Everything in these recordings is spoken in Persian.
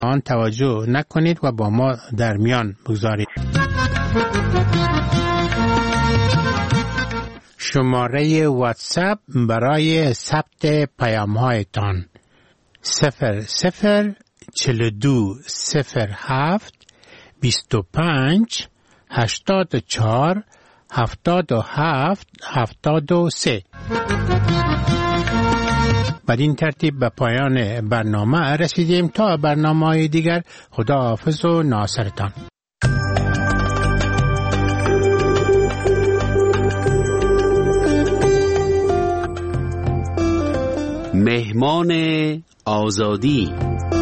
آن توجه نکنید و با ما در میان بگذارید. شماره واتساپ برای ثبت پیام‌هایتان 004207 25 84 77 73. بدین ترتیب به پایان برنامه رسیدیم. تا برنامه‌های دیگر خداحافظ و ناصرتان. مهمان آزادی.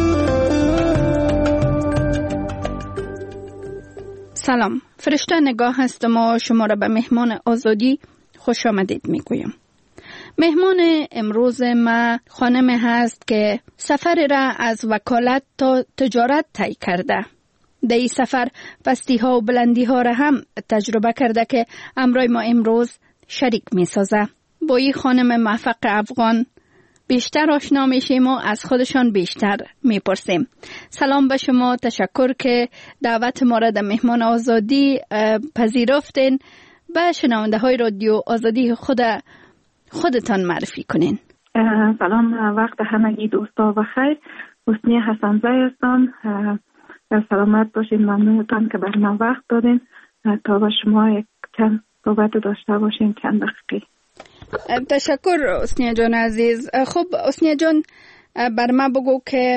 سلام، فرشته نگاه هستم و شما را به مهمان آزادی خوش آمدید میگویم. مهمان امروز ما خانم هست که سفر را از وکالت تا تجارت طی کرده. در این سفر پستی ها و بلندی ها را هم تجربه کرده که امروز ما امروز شریک می سازه. با این خانم موفق افغان بیشتر آشنا میشیم و از خودشان بیشتر میپرسیم. سلام به شما، تشکر که دعوت ما را در مهمان آزادی پذیرفتین. به شنونده های رادیو آزادی خودتان معرفی کنین. سلام، وقت همگی دوستا و خیر. حسنی حسن‌زی هستم. سلامت باشین، ممنونتان که بر من وقت دادین تا با شما یک چند صحبت داشته باشیم چند دقیقه. تشکر حسنی جان عزیز. خب حسنی جان، بر ما بگو که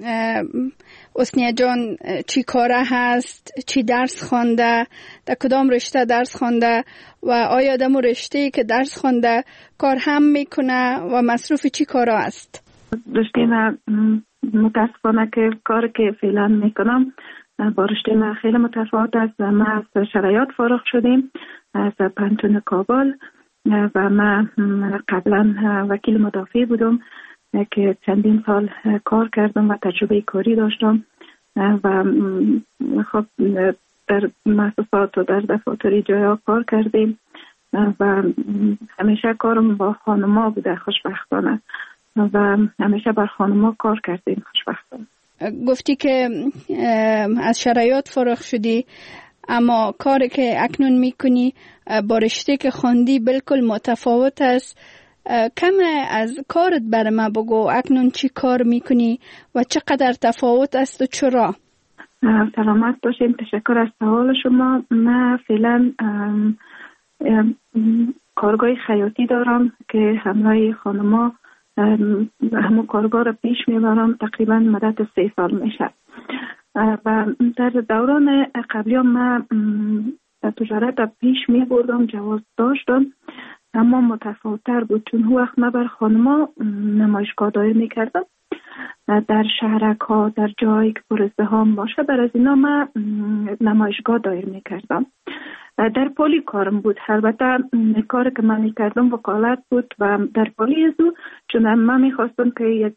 حسنی جان چی کاره هست، چی درس خوانده، در کدام رشته درس خوانده و آیا در رشته که درس خوانده کار هم میکنه و مصروف چی کارا است؟ رشته من متاسفانه که کار که فعلا میکنم با رشته من خیلی متفاوت است. من از شرایط فارغ شدیم از پانتون کابل و من قبلا وکیل مدافع بودم که چندین سال کار کردم و تجربه کاری داشتم و خب در مؤسسات و در دفاتر جایا کار کردیم و همیشه کارم با خانما بوده خوشبختانه و همیشه بر خانما کار کردیم خوشبختانه. گفتی که از شرایط فارغ شدی، اما کاری که اکنون میکنی با رشته که خواندی بالکل متفاوت است. کم از کارت بر ما بگو، اکنون چی کار میکنی و چقدر تفاوت است و چرا؟ سلامت باشین، تشکر از سوال شما. من فعلا کارگاه خیاطی دارم که همراه خانما همون کارگاه را پیش میبرم. تقریبا مدت 3 سال میشه و در دوران قبلی من تجارت پیش میبردم، جواز داشتم، اما متفاوت‌تر بود چون وقت من بر خانما نمایشگاه دایر میکردم در شهرک ها، در جایی که پر ازدحام باشه. بر از اینا من نمایشگاه دایر میکردم. در پلی کارم بود. البته کاری که من میکردم وکالت بود و در پلی ازو چون من میخواستم که یک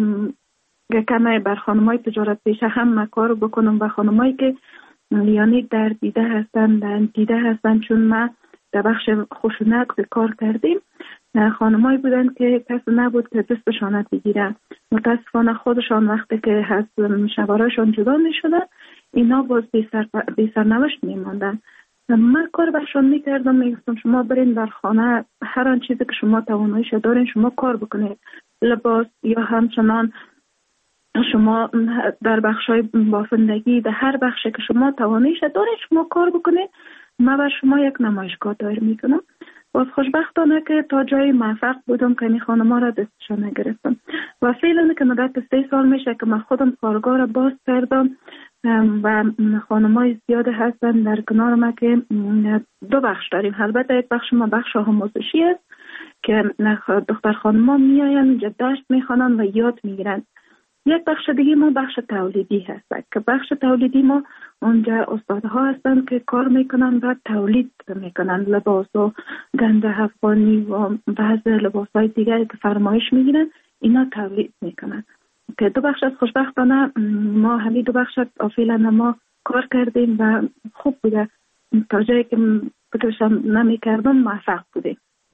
کمی بر خانمای تجارت پیشه هم کار بکنم و خانمایی که یعنی در دیده هستن چون من در بخش خشونت کار کردیم. خانمایی بودن که کسی نبود که دستشان بگیرن. متاسفانه خودشان وقتی که از شوهرشان جدا می شدن اینا باز بی سرنوشت می ماندن. من کار برشان می کردم، می گفتم شما برین در خانه هر آن چیزی که شما تواناییش دارین شما کار بکنید، لباس یا همچنان شما در بخشای بافندگی در هر بخشی که شما تواناییش دارین شما کار بکنید. من بر شما یک نمایشگاه دایر میکنم. باز خوشبختانه که تا جای موفق بودم که این خانم‌ها را دستشان نگرفتم و فعلا که مدت 3 سال میشه که من خودم کارگاه را باز کردم و خانم‌های زیاد هستن در کنار ما که 2 بخش داریم. البته یک بخش ما بخش آموزشی است که دختر خانم‌ها میاین اینجا درس میخوانن و یاد میگیرن. یک بخش دیگه ما بخش تولیدی هست که بخش تولیدی ما اونجا استادها هستن که کار میکنن و تولید میکنن لباس و گنج افغانی و بعض لباسهای دیگری که فرمایش میگیرن اینا تولید میکنن که 2 بخش از خوشبختانه ما همین 2 بخش فعلا ما کار کردیم و خوب بوده. تا جایی که فکرشم نمیکردم موفق بودیم.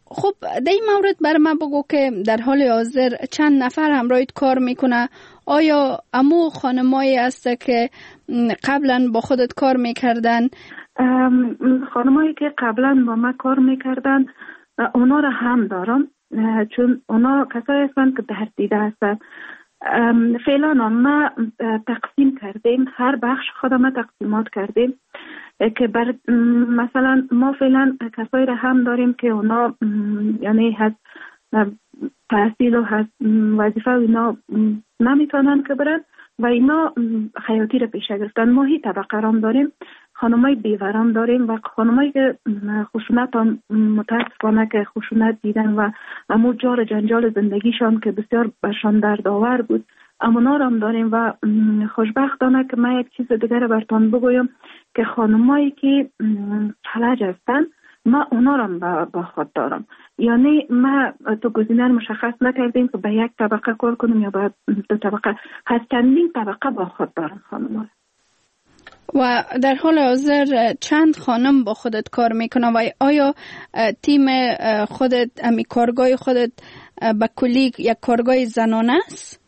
خب در این مورد بر من بگو که در حال حاضر چند نفر همراهت کار میکنه؟ آیا امو خانمایی است که قبلا با خودت کار میکردن؟ خانمایی که قبلا با من کار میکردن اونا را هم دارم، چون اونا کسایی هستند که در دیده هستن. فعلا ما تقسیم کردیم، هر بخش خودم تقسیمات کردیم که مثلا ما فعلا کسایی را هم داریم که اونا یعنی هست تحصیل و هست وظیفه و اینا نمیتونن که برن و اینا خیاطی را پیشه گرفتن. ما هی طبقه رام داریم، خانمای بیورام داریم و خانمایی که خشونت هم متاسفانه که خشونت دیدن و امو جار جنجال زندگیشان که بسیار برشان دردآور بود امونا هم داریم. و خوشبختانه که من یک چیز دیگر برتان بگویم که خانمایی که فلج هستن ما اونا را با خود دارم، یعنی ما تو گزینه مشخص نکردیم که به یک طبقه کار کنیم یا به دو طبقه، چندین طبقه با خود دارم خانم‌ها. و در حال حاضر چند خانم با خودت کار میکنه و آیا تیم خودت امی کارگاه خودت به کلی یک کارگاه زنانه است؟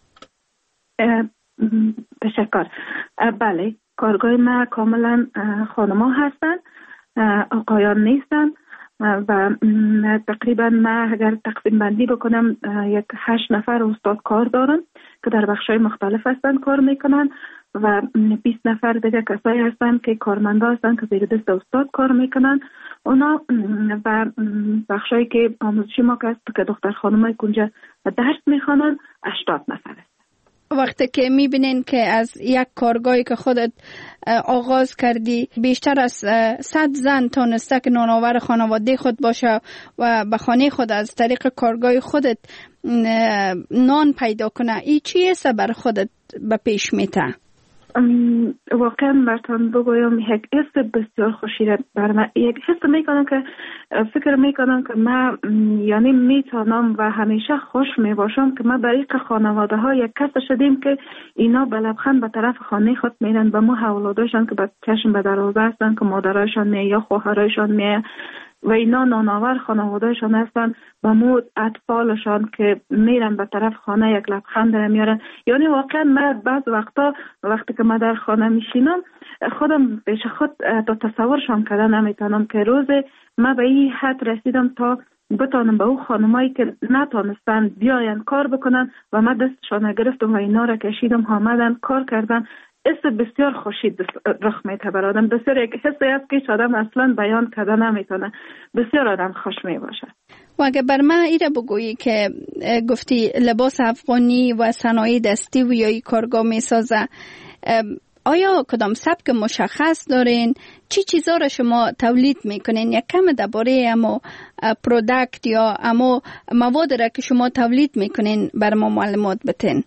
تشکر. بله، کارگاه ما کاملا خانم ها هستن، آقایان نیستن و تقریبا ما اگر تقسیم بندی بکنم 8 نفر استاد کار دارم که در بخش‌های مختلف هستن کار میکنن و 20 نفر دیگه کسایی هستن که کارمندا هستن که زیر دست استاد کار میکنن اونا و بخشایی که آموزشی ما که دختر خانمای کنجا درس میخوانن 80 نفر هستن. وقتی که میبینین که از یک کارگاهی که خودت آغاز کردی بیشتر از 100 زن تانسته که نانآور خانواده خود باشه و به خانه خود از طریق کارگاه خودت نان پیدا کنه، این چیه بر خودت به پیش میته؟ واقعا براتون بگویم یک حس بسیار خوشی بر من، یک حس میکنم که فکر میکنم که من یعنی میتونم و همیشه خوش میباشم که ما برای خانواده ها یک کس شدیم که اینا به لبخند به طرف خانه خود میرن، به ما اولاداشان که به چشم به دروازه هستن که مادرایشان می یا خواهرایشان می و اینا نانآور خانوادهشان هستن و مو اطفالشان که میرن به طرف خانه یک لبخند میارن. یعنی واقعا من بعض وقتی که من در خانه میشینم خودم پیش خود تا تصورشان کردن نمیتونم که روز من به این حد رسیدم تا بتانم به او خانمایی که نتانستن بیاین کار بکنن و من دستشان گرفتم و اینا را کشیدم آمدن کار کردن. حس بسیار خوشی رخ میده بر آدم، بسیار یک حسی است که آدم اصلا بیان کرده نمیتونه، بسیار آدم خوش میباشه. و اگه بر من ایره بگویی که گفتی لباس افغانی و صنایع دستی و یا کارگاه میسازه، آیا کدام سبک مشخص دارین؟ چی چیزا را شما تولید میکنین؟ یک کم درباره امو پروداکت یا امو مواد را که شما تولید میکنین بر ما معلومات بتین.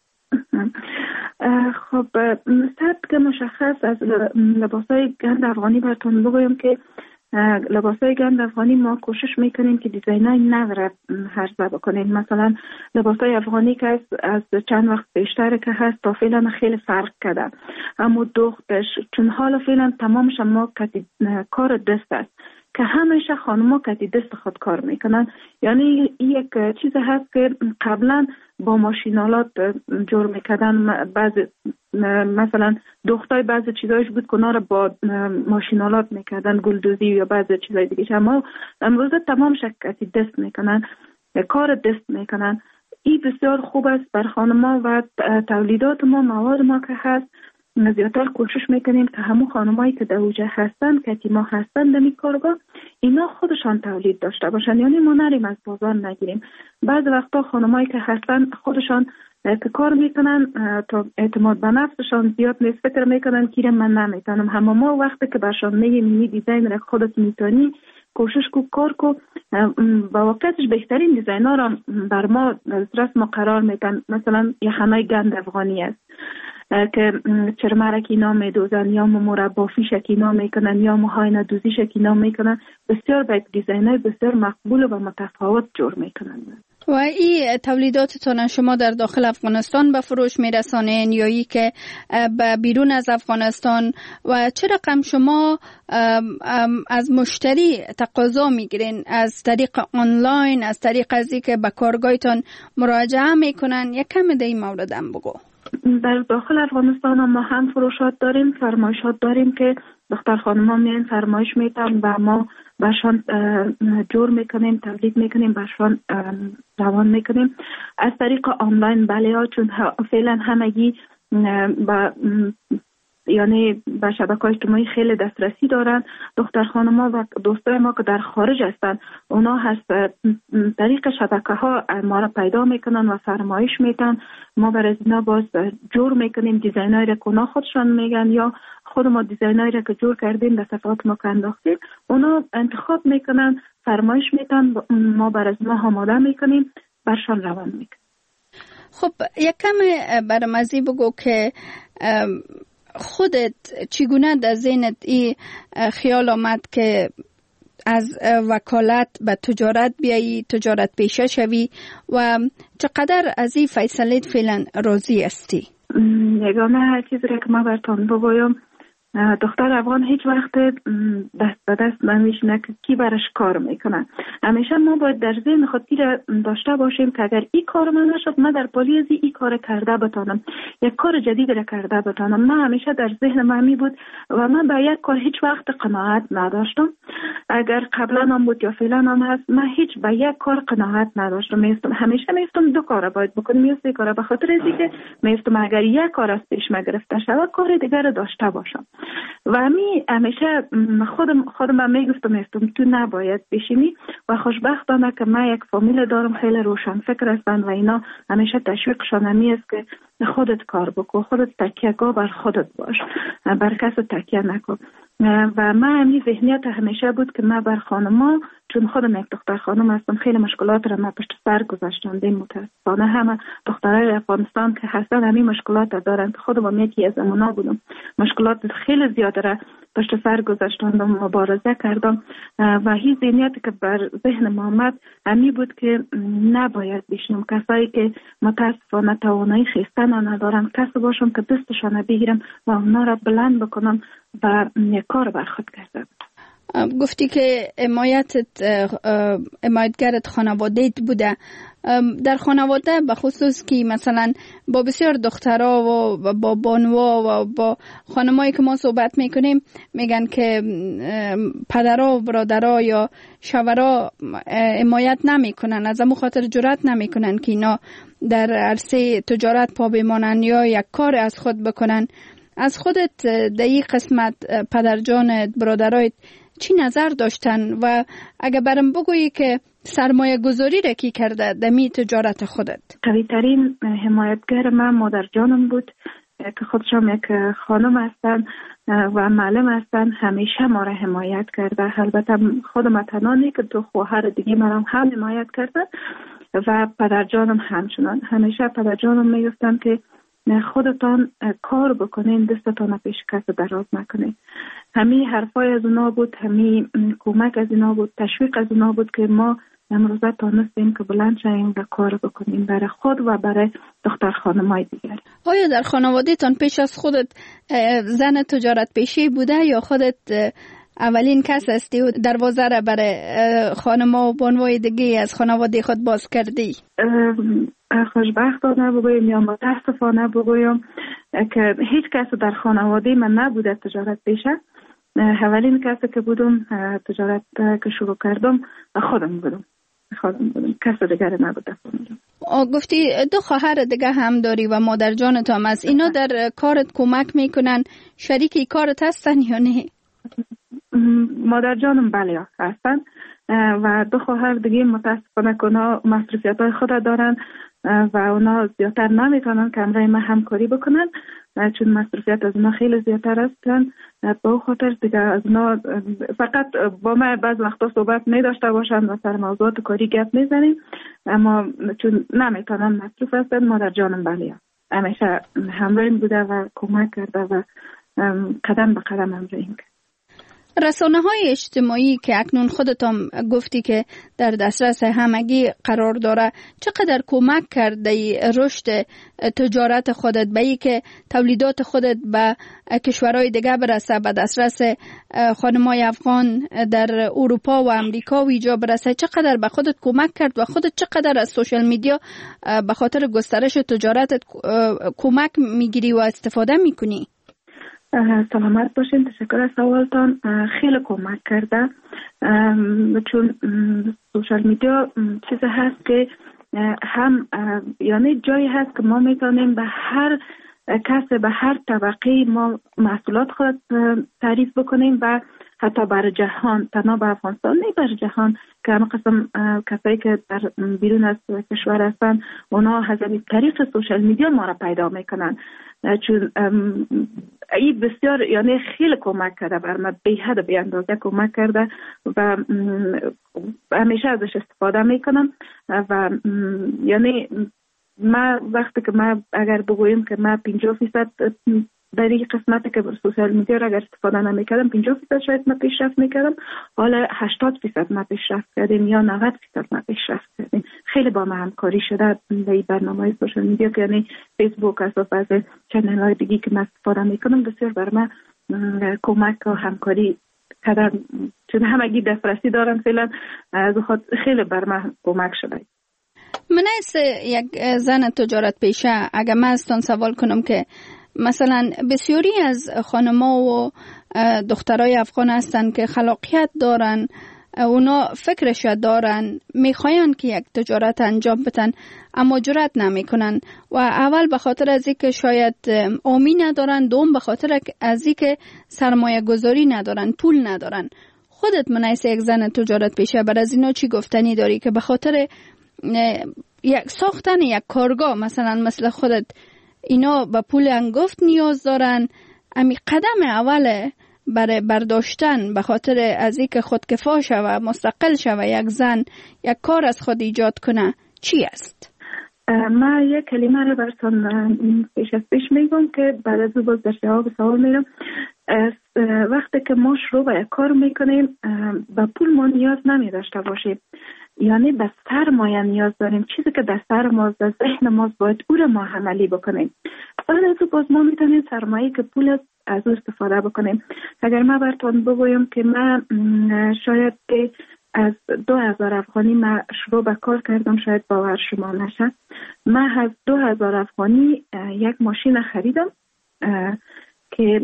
خب سبک مشخص از لباسای گند افغانی براتون بگویم که لباسای گند افغانی ما کوشش میکنیم که دیزاینای نو را عرضه بکنیم. مثلا لباسای افغانی که از چند وقت بیشتر که هست تا فعلا خیلی فرق کرده، اما دختش چون حالا فعلا تمامش ما کار دست است که همیشه خانم‌ها کتی دست خود کار میکنن. یعنی یک چیز هست که قبلا با ماشینالات جور میکردن، بعضی مثلا دختای بعضی چیزایش بود که اونا رو با ماشینالات میکردن، گلدوزی یا بعضی چیزای دیگه، اما امروز تمام شکتی دست میکنن، کار دست میکنن. این بسیار خوب است بر خانم‌ها و تولیدات ما، مواد ما که هست زیادتر کوشش میکنیم که همون خانمایی که در اوجه هستن که ما هستن در این کارگاه اینا خودشان تولید داشته باشن، یعنی ما نریم از بازار نگیریم. بعض وقتا خانمایی که هستن خودشان که کار میکنن تا اعتماد به نفسشان زیاد نیست، فکر میکنن که من نمیتونم، همه ما وقتی که برشان میگیم دیزاین را خودت میتونی کوشش کو کار کو با واقعیتش بهترین دیزاین‌ها را بر ما رسم قرار میدن. مثلا یخنای گند افغانی است که چرمرک اینا میدوزن یا مربا فیشک اینا میکنن یا موهای ندوزیشک اینا میکنن، بسیار با دیزاینای بسیار مقبول و متفاوت جور میکنن. و این تولیداتتان شما در داخل افغانستان به فروش میرسانین یا ای که به بیرون از افغانستان و چه رقم شما از مشتری تقاضا میگیرین؟ از طریق آنلاین، از طریق از که به کارگاهتان مراجعه میکنن؟ یک کم در این مورد هم بگو. در داخل افغانستان ما هم فروشات داریم، فرمایشات داریم که دختر خانم ها میان فرمایش میتن و ما برشان جور میکنیم، تولید میکنیم، برشان روان میکنیم. از طریق آنلاین بله ها، چون فعلا همگی یعنی به شبکه‌های اجتماعی خیلی دسترسی دارن. دختر خانم‌ها و دوستای ما که در خارج هستن اونا هست طریق شبکه‌ها ما را پیدا میکنن و فرمایش میتن. ما برای اینا باز جور میکنیم، دیزاینایی را که اونا خودشان میگن یا خود ما دیزاینایی را که جور کردیم در صفحات ما که انداختیم اونا انتخاب میکنن، فرمایش میتن، ما برای اینا آماده میکنیم، برشان روان میکنیم. خب یک کم برام ازی بگو که خودت چگونه در ذهنت این خیال آمد که از وکالت به تجارت بیایی، تجارت پیشه شوی و چقدر از این فیصله فعلا راضی هستی؟ یگانه چیزی که ما براتون بگویم، دختر افغان هیچ وقت دست به دست نمیشینه که کی برش کار میکنه. همیشه ما باید در ذهن خود داشته باشیم که اگر این کار من نشد من در پالی از این کار کرده بتانم، یک کار جدید را کرده بتانم. من همیشه در ذهن من می بود و من به یک کار هیچ وقت قناعت نداشتم. اگر قبلا هم بود یا فعلا هم هست، من هیچ به یک کار قناعت نداشتم. همیشه میستم دو کار باید بکنم یا سه کار، به خاطر اینکه میستم اگر یک کار از پیش گرفته شود کار دیگر را داشته باشم. و همیشه خودم میگفتم تو نباید بشینی و خوشبختانه که من یک فامیل دارم خیلی روشن فکر هستن و اینا همیشه تشویقشان همی است که خودت کار بکن، خودت تکیه‌گاه بر خودت باش، بر کس تکیه نکن. و من همین ذهنیت همیشه بود که من بر خانما، چون خودم یک دختر خانم هستم، خیلی مشکلات را من پشت سر گذاشتم. متاسفانه همه دخترای افغانستان که هستن همین مشکلات دارن که خودم یکی از اونا بودم. مشکلات خیلی زیاده را پشت سر گذاشتم، مبارزه کردم و هیچ ذهنیتی که بر ذهن ما آمد همین بود که نباید بشنم کسایی که متاسفانه توانایی خیستن ندارن، کسی باشم که دستشان بگیرم و اونا را بلند بکنم و یک کار بر خود کردم. گفتی که حمایتگرت خانواده‌ت بوده. در خانواده به خصوص که مثلا با بسیار دخترها و با بانوا و با خانمایی که ما صحبت میکنیم میگن که پدرها و برادرها یا شوهرها حمایت نمیکنن، از همون خاطر جرأت نمیکنن که اینا در عرصه تجارت پا بمانن یا یک کار از خود بکنن. از خودت در این قسمت پدرجانت، برادرایت چی نظر داشتن و اگه برام بگویی که سرمایه گذاری را کی کرده دمی تجارت خودت؟ قوی ترین حمایتگر من مادر جانم بود که خودشم یک خانم هستن و معلم هستن. همیشه ما را حمایت کرده. البته خودم تنانی که دو خواهر دیگه مرا هم حمایت کردن و پدر جانم همچنان. همیشه پدر جانم میگفتن که خودتان کار بکنین، دستتان پیش کس دراز نکنین. همین حرفای از اونا بود، همین کمک از اونا بود، تشویق از اونا بود که ما امروزه تانستیم که بلند شویم و کار بکنیم برای خود و برای دختر خانمای دیگر. آیا در خانواده تان پیش از خودت زن تجارت پیشی بوده یا خودت اولین کس هستی و دروازه را برای خانما و بانوای دیگه از خانواده خود باز کردی؟ خوشبختانه بگویم یا متاسفانه بگویم که هیچ کس در خانواده من نبوده تجارت پیشه. اولین کسی که بودم تجارت که شروع کردم خودم بودم. کس دیگر نبوده. گفتی دو خواهر دیگه هم داری و مادر جانت هم از اینا در کارت کمک میکنن، شریکی کارت هستن یا نه؟ مادر جانم بله هستن و دو خواهر دیگه متاسفانه که اونا مصروفیت‌های خود دارن و اونا زیادتر نمیتونن که همراه من همکاری بکنن چون مصروفیت از اونا خیلی زیادتر هستن. با خاطر دیگه از اونا فقط با من بعض وقتا صحبت میداشته باشن و سر موضوعات کاری گپ میزنیم، اما چون نمیتونن مصروف هستن مادر جانم بله همیشه همراهیم بوده و کمک کرده و قدم به قدم همراهیم کرد. رسانه‌های اجتماعی که اکنون خودت هم گفتی که در دسترس همگی قرار داره چقدر کمک کرده رشد تجارت خودت به ای که تولیدات خودت به کشورهای دیگه برسه، به دسترس خانمای افغان در اروپا و امریکا و اینجا برسه؟ چقدر به خودت کمک کرد و خودت چقدر از سوشال میدیا به خاطر گسترش تجارتت کمک میگیری و استفاده میکنی؟ سلامت باشین، تشکر از سوالتان. خیلی کمک کرده، چون سوشال میدیا چیزی هست که هم یعنی جایی هست که ما میتونیم به هر کس، به هر طبقه ما محصولات خود تعریف بکنیم و حتی بر جهان، تنها به افغانستان نه، بر جهان که همه قسم کسایی که در بیرون از کشور هستن اونا از طریق سوشال میدیا ما را پیدا میکنن، چون این بسیار یعنی خیلی کمک کرده بر من، به حد بی اندازه کمک کرده و همیشه ازش استفاده میکنم. و یعنی ما وقتی که ما اگر بگوییم که ما 50% در این قسمتی که سوشال میدیا را اگر استفاده نمیکردم 50% شاید ما پیشرفت میکردم، حالا 80% ما پیشرفت کردیم یا 90% ما پیشرفت کردیم. خیلی با ما همکاری شده در این برنامه سوشال میدیا که یعنی فیسبوک از چنل های دیگی که ما استفاده میکنم بسیار بر ما کمک و همکاری کردن، چون همگی دسترسی دارن فعلا، از خود خیلی بر ما کمک شده. من از یک زن تجارت پیشه اگر من ازتان سوال کنم که مثلا بسیاری از خانم‌ها و دخترای افغان هستن که خلاقیت دارن، اونا فکرش دارن، میخواین که یک تجارت انجام بدن اما جرأت نمیکنن و اول به خاطر از اینکه شاید آمی ندارن، دوم به خاطر از اینکه سرمایه گذاری ندارن، پول ندارن. خودت منیس یک زن تجارت پیشه بر از اینا چی گفتنی داری که به خاطر ساختن یک کارگاه مثل خودت اینا به پول انگفت نیاز دارن؟ امی قدم اوله برای برداشتن به خاطر از اینکه خودکفا شوه، مستقل شوه، یک زن یک کار از خود ایجاد کنه چی است؟ ما یک کلمه رو براتون پیش میگم که بعد از باز در جواب سوال میرم. وقتی که ما شروع به یک کار میکنیم به پول ما نیاز نمی داشته باشیم، یعنی به سرمایه نیاز داریم، چیزی که در سر ماست، در ذهن ماست، باید او رو ما عملی بکنیم. بعد از باز ما میتونیم سرمایه که پول از او استفاده بکنیم. اگر ما براتون بگویم که من شاید از 2000 افغانی من شروع به کار کردم، شاید باور شما نشه، من از 2000 افغانی یک ماشین خریدم که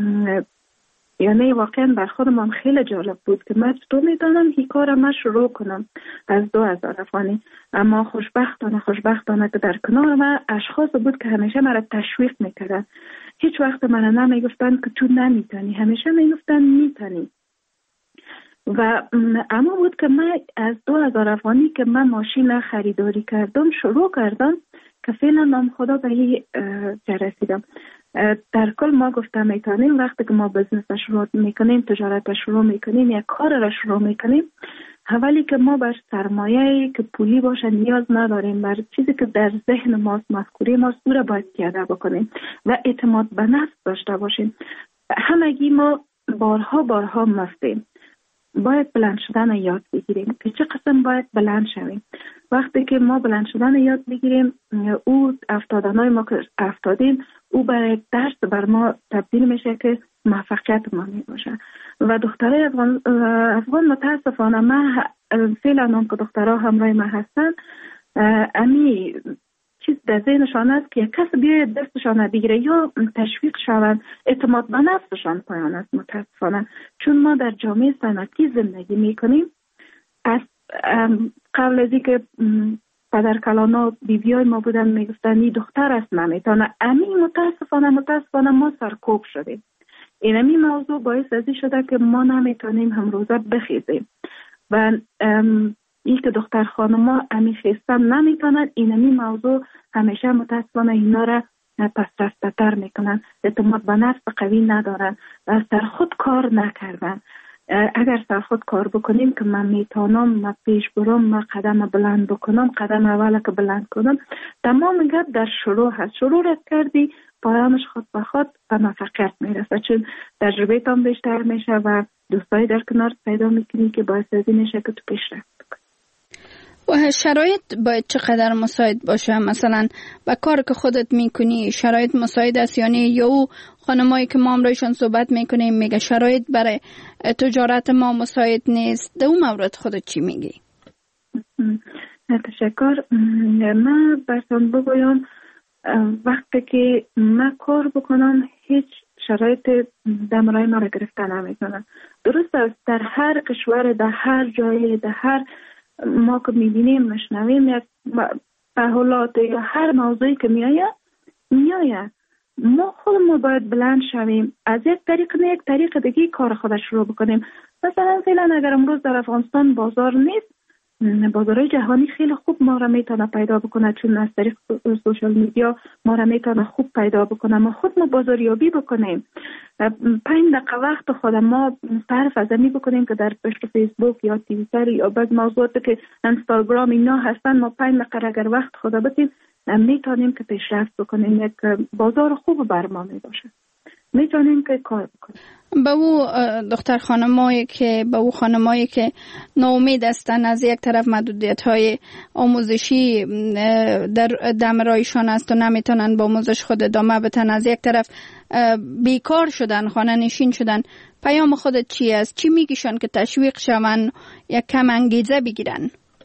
یعنی واقعا بر خودم خیلی جالب بود که من تو میدانم این کار من شروع کنم از 2000 افغانی. اما خوشبختانه که در کنار من اشخاص بود که همیشه مرا تشویق میکردن، هیچ وقت من نمیگفتن که تو نمیتونی، همیشه میگفتن میتونی. و اما بود که من از 2000 افغانی که من ماشین خریداری کردم شروع کردم که فعلا نام خدا به این رسیدم. در کل ما گفتم میتونیم وقتی که ما بزنس شروع میکنیم، تجارت شروع میکنیم، یک کار را شروع میکنیم، اولی که ما بر سرمایه که پولی باشه نیاز نداریم، بر چیزی که در ذهن ماست، مفکوره ماست، او را باید پیاده بکنیم و اعتماد به نفس داشته باشیم. همگی ما بارها مفتیم، باید بلند شدن یاد بگیریم که چه قسم باید بلند شویم. وقتی که ما بلند شدن یاد بگیریم، او افتادنهای ما که افتادیم او برای درس بر ما تبدیل میشه که موفقیت ما می باشه. و دخترای افغان متاسفانه من فعلا هم که دخترها همراه ما هستن، امی چیز در ذهنشان است که یک کس بیاید دستشان بگیره یا تشویق شوند، اعتماد به نفسشان پایان است متاسفانه. چون ما در جامعه صنعتی زندگی میکنیم، از قبل از اینکه پدر کلانا بیبیای ما بودن میگفتن این دختر است نمیتونه، امی متاسفانه ما سرکوب شدیم. اینمی موضوع باعث ازی شده که ما نمیتونیم همروزه بخیزیم و این که دختر خانما امی خیستن نمیتونن، اینمی موضوع همیشه متاسفانه اینا را پس رفتتر میکنن، اعتماد به نفس قوی ندارن و سر خود کار نکردن. اگر سر خود کار بکنیم که من میتونم، من پیش برم، من قدم بلند بکنم، قدم اول که بلند کنم، تمام گپ در شروع هست. شروع را کردی پایانش خود به خود به موفقیت میرسه، چون تجربه تام بیشتر میشه و دوستای در کنار پیدا میکنی که باعث از این میشه که تو پیشرفت بکنی. و شرایط باید چقدر مساعد باشه؟ مثلا با کار که خودت میکنی شرایط مساعد است یا او خانمایی که ما امروزشان صحبت میکنیم میگه شرایط برای تجارت ما مساعد نیست؟ در اون مورد خودت چی میگی؟ تشکر. من براتون بگویم وقتی که من کار بکنم هیچ شرایط دمرای ما را گرفته نمیکنه. درست است در هر کشور، در هر جایی، در هر ما که میبینیم مشنویم یک تحولات یا هر موضوعی که میآید ما خودمون باید بلند شویم، از یک طریق نه یک طریق دیگه کار خودش شروع بکنیم. مثلا فعلا اگر امروز در افغانستان بازار نیست، بازارهای جهانی خیلی خوب ما را میتونه پیدا بکنه، چون از طریق سوشال میدیا ما را میتونه خوب پیدا بکنه. ما خود ما بازاریابی بکنیم، 5 دقیقه وقت خود ما صرف از این بکنیم که در پشت فیسبوک یا توییتر یا بعض موضوعاتی که اینستاگرام اینا هستن، ما 5 دقیقه اگر وقت خود بدیم میتونیم که پیشرفت بکنیم. یک بازار خوب بر ما میباشه، میتونیم که کار بکنیم. به او دختر خانمایی که ناامید هستن، از یک طرف محدودیت‌های آموزشی در دمرایشان است و نمیتونن با آموزش خود ادامه بدن، از یک طرف بیکار شدن، خانه نشین شدن، پیام خودت چی است؟ چی میگیشن که تشویق شون یا کم انگیزه بگیرن؟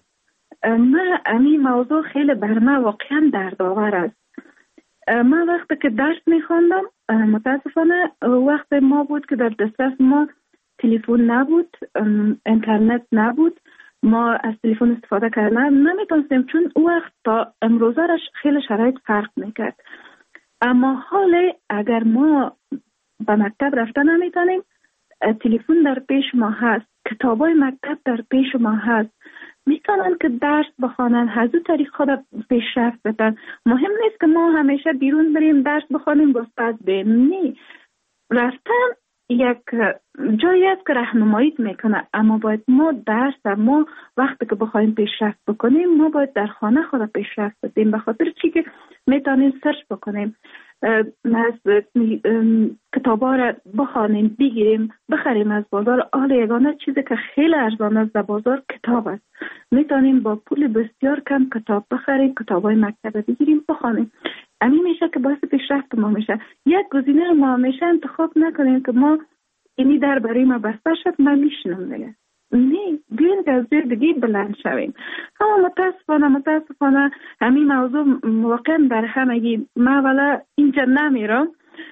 من این موضوع خیلی بر من واقعا دردآور است. من وقتی که درس میخواندم متاسفانه وقت ما بود که در دسترس ما تلفن نبود، اینترنت نبود، ما از تلفن استفاده کردن نمیتونستیم، چون او وقت تا امروزش خیلی شرایط فرق میکرد. اما حالا اگر ما به مکتب رفتن نمیتونیم، تلفن در پیش ما هست، کتابای مکتب در پیش ما هست، میتونن که درس بخوانن، از اون طریق خود پیشرفت بدن. مهم نیست که ما همیشه بیرون بریم درس بخوانیم و استاد بیم، نه، رفتن یک جایی است که راهنماییت میکنه. اما باید ما ما وقتی که بخوایم پیشرفت بکنیم ما باید در خانه خود پیشرفت بدیم، به خاطر چی که میتونیم سرچ بکنیم، از کتابا را بخوانیم، بگیریم، بخریم از بازار. یگانه چیزی که خیلی ارزان است در بازار کتاب است. میتونیم با پول بسیار کم کتاب بخریم، کتابای مکتب بگیریم، بخوانیم. همین میشه که باعث پیشرفت ما میشه. یک گزینه ما همیشه انتخاب نکنیم که ما اینی در برای ما بسته شد من میشنم دیگه، نه، بیاین که از دیگه بلند شویم. اما متاسفانه همین موضوع واقعا در همگی. من اولا اینجا نمیرم،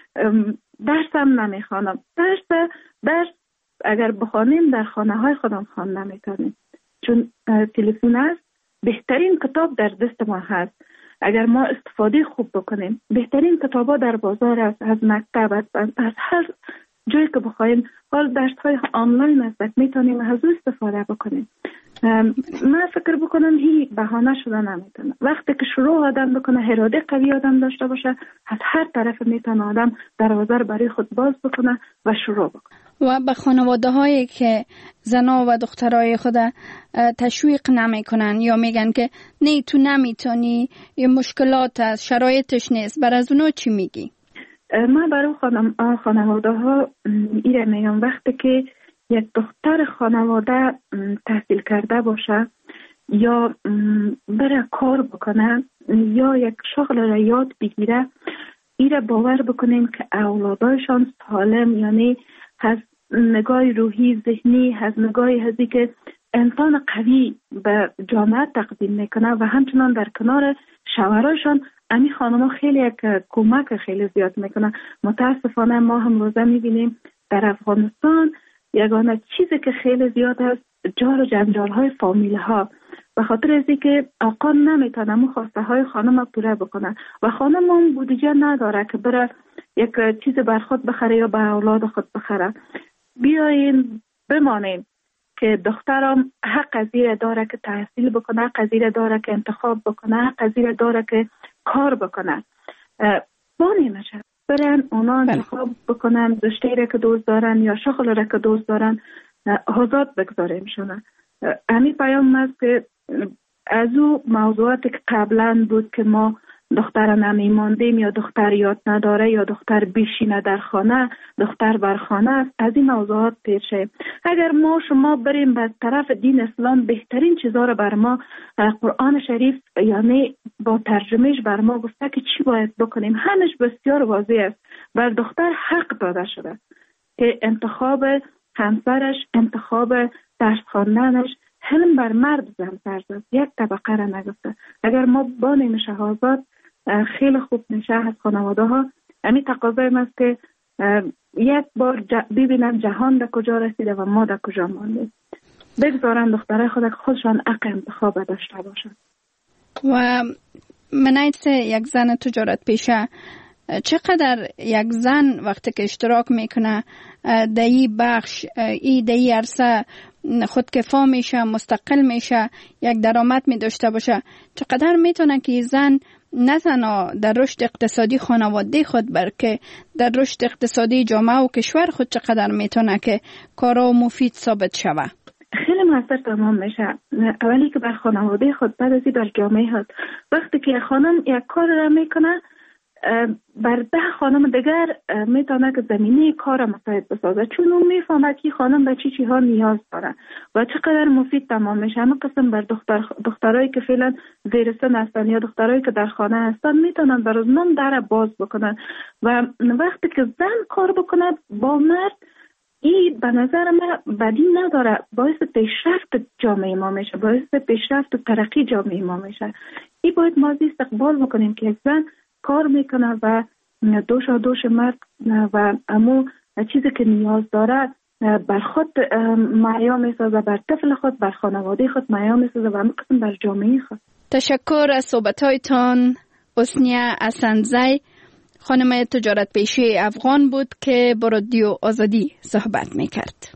درسم نمیخوانم. درس اگر بخوانیم در خانه های خودم خوان نمیتونیم، چون تلفن است. بهترین کتاب در دست ما هست اگر ما استفاده خوب بکنیم. بهترین کتابا در بازار است، از مکتب، از هر جایی که بخوایم. حال درس‌های آنلاین است، میتونیم از او استفاده بکنیم. من فکر بکنم هیچ بهانه شده نمیتونه. وقتی که شروع آدم بکنه، اراده قوی آدم داشته باشه، از هر طرف میتونه آدم دروازه رو برای خود باز بکنه و شروع بکنه. و به خانواده هایی که زنا و دخترای خود تشویق نمیکنن یا میگن که نه تو نمیتونی، یه مشکلات هست، شرایطش نیست، بر از اونو چی میگی؟ من برای خانواده ها ایره میگم وقتی که یک دختر خانواده تحصیل کرده باشه یا بره کار بکنه یا یک شغل را یاد بگیره، ایره باور بکنیم که اولادایشان سالم، یعنی از نگاه روحی ذهنی، از نگاه هزی که انسان قوی به جامعه تقدیم میکنه و همچنان در کنار شوهرایشان امی خانم خیلی یک کمک خیلی زیاد میکنه. متاسفانه ما هم روزه میبینیم در افغانستان یگانه چیزی که خیلی زیاد است جار و جنجال های فامیل ها، به خاطر ازی که آقا نمیتونه خواسته های خانم پوره بکنه و خانم هم بودجه نداره که بره یک چیز بر خود بخره یا بر اولاد خود بخره. بیاین بمانیم که دخترم حق از زیر داره که تحصیل بکنه، حق از زیر داره که انتخاب بکنه، حق از زیر داره که کار بکنه. بانی نشه برن اونا انتخاب بکنن رشته را که دوست دارن یا شغل را که دوست دارن، آزاد بگذاریم شونه. همین پیام است که از او موضوعاتی که قبلا بود که ما دختر نمیماندیم یا دختر یاد نداره یا دختر بیشینه در خانه، دختر بر خانه است، از این موضوعات پیر شیم. اگر ما شما بریم به طرف دین اسلام، بهترین چیزا رو بر ما قرآن شریف یعنی با ترجمهش بر ما گفته که چی باید بکنیم. همش بسیار واضح است. بر دختر حق داده شده که انتخاب همسرش، انتخاب درس خواندنش، حلم بر مرد زن فرض است. یک طبقه را نگفته. اگر ما بانیم شهازاد خیلی خوب میشه از خانواده ها، همین تقاضای است که یک بار ببینن جهان در کجا رسیده و ما در کجا ماندیم. بگذارن دخترای خودشان حق انتخاب داشته باشن. و منایت یک زن تجارت پیشه، چقدر یک زن وقتی که اشتراک میکنه در این بخش، در این عرصه خودکفا میشه، مستقل میشه، یک درآمد می داشته باشه، چقدر میتونه که زن نه تنها در رشد اقتصادی خانواده خود بلکه در رشد اقتصادی جامعه و کشور خود چقدر میتونه که کارا مفید ثابت شوه؟ خیلی موثر تمام میشه. اولی که بر خانواده خود، بعد ازی بر جامعه خود. وقتی که خانم یک کار را میکنه، بر 10 خانم دیگر میتونه که زمینه کار مساعد بسازه، چون اون میفهمه که خانم به چی ها نیاز داره و چقدر مفید تمام میشه. همه قسم بر دخترایی که فعلا زیر سن هستن یا دخترایی که در خانه هستن میتونن برای من در باز بکنن و وقتی که زن کار بکنه با مرد، این به نظر من بدی نداره، باعث پیشرفت جامعه ما میشه، باعث پیشرفت و ترقی جامعه ما میشه. این باید ما استقبال بکنیم که زن کار میکنه و دوش مرد و امو چیزی که نیاز داره بر خود معیا میسازه، بر طفل خود، بر خانواده خود معیا میسازه و همه قسم بر جامعه خود. تشکر از صحبت‌هایتان. حسنیه اسندزی، خانم تجارت پیشه افغان بود که با رادیو آزادی صحبت میکرد.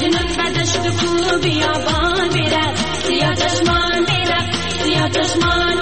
Biyaban biraz, siyah taşman biraz, siyah taşman